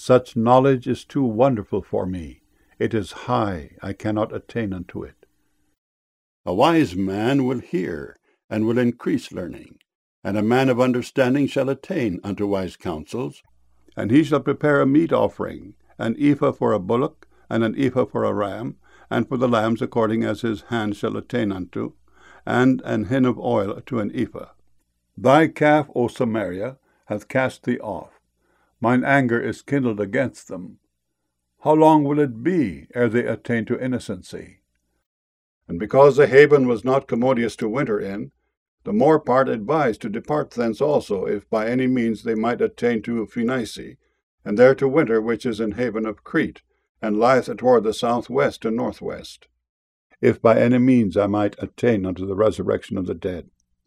Such knowledge is too wonderful for me. It is high, I cannot attain unto it. A wise man will hear, and will increase learning, and a man of understanding shall attain unto wise counsels. And he shall prepare a meat offering, an ephah for a bullock, and an ephah for a ram, and for the lambs according as his hand shall attain unto, and an hin of oil to an ephah. Thy calf, O Samaria, hath cast thee off. Mine anger is kindled against them. How long will it be ere they attain to innocency? And because the haven was not commodious to winter in, the more part advised to depart thence also, if by any means they might attain to Phoenice, and there to winter, which is in haven of Crete, and lieth toward the southwest and northwest, if by any means I might attain unto the resurrection of the dead.